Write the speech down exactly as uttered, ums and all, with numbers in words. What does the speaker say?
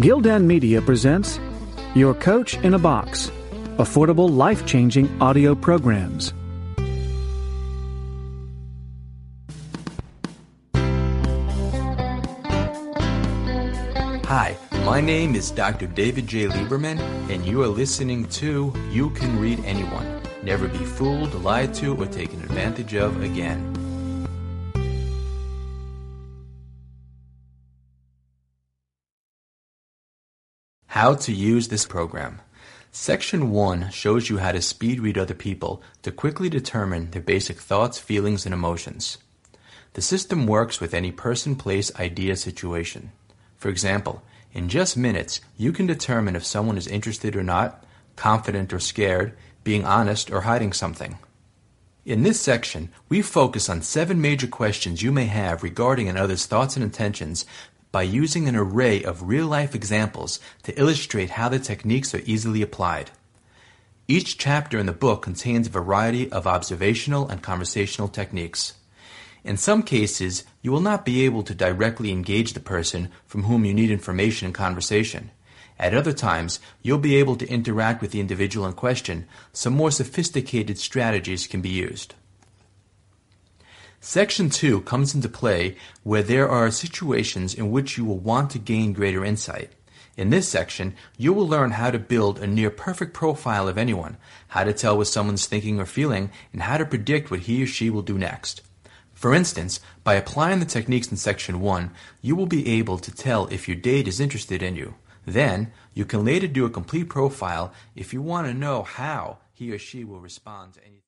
Gildan Media presents Your Coach in a Box, affordable, life-changing audio programs. Hi, my name is Doctor David J. Lieberman, and you are listening to You Can Read Anyone. Never be fooled, lied to, or taken advantage of again. How to use this program. Section one shows you how to speed read other people to quickly determine their basic thoughts, feelings, and emotions. The system works with any person, place, idea, situation. For example, in just minutes, you can determine if someone is interested or not, confident or scared, being honest or hiding something. In this section, we focus on seven major questions you may have regarding another's thoughts and intentions by using an array of real-life examples to illustrate how the techniques are easily applied. Each chapter in the book contains a variety of observational and conversational techniques. In some cases, you will not be able to directly engage the person from whom you need information in conversation. At other times, you'll be able to interact with the individual in question. Some more sophisticated strategies can be used. Section two comes into play where there are situations in which you will want to gain greater insight. In this section, you will learn how to build a near-perfect profile of anyone, how to tell what someone's thinking or feeling, and how to predict what he or she will do next. For instance, by applying the techniques in Section one, you will be able to tell if your date is interested in you. Then, you can later do a complete profile if you want to know how he or she will respond to anything.